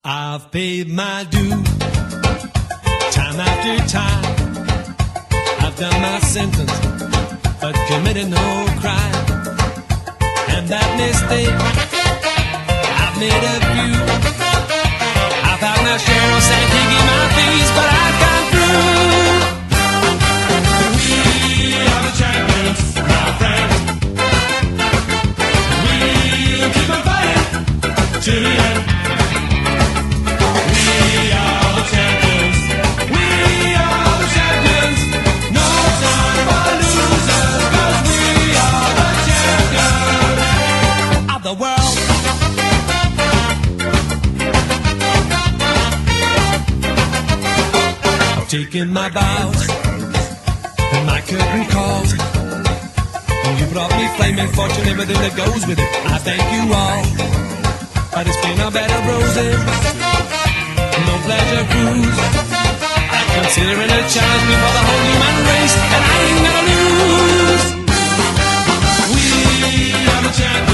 I've paid my dues, time after time. I've done my sentence, but committed no crime. And that mistake, I've made a few. I've had my share of sand kicking my face, but I've gone through. We are the champions, my friends. We'll keep on fighting to the end. Taking my bows and my curtain calls, and you brought me flaming fortune, everything that goes with it. I thank you all, but it's been a bed of roses, no pleasure cruise. I consider it a challenge before the whole human race, and I ain't gonna lose. We are the champions.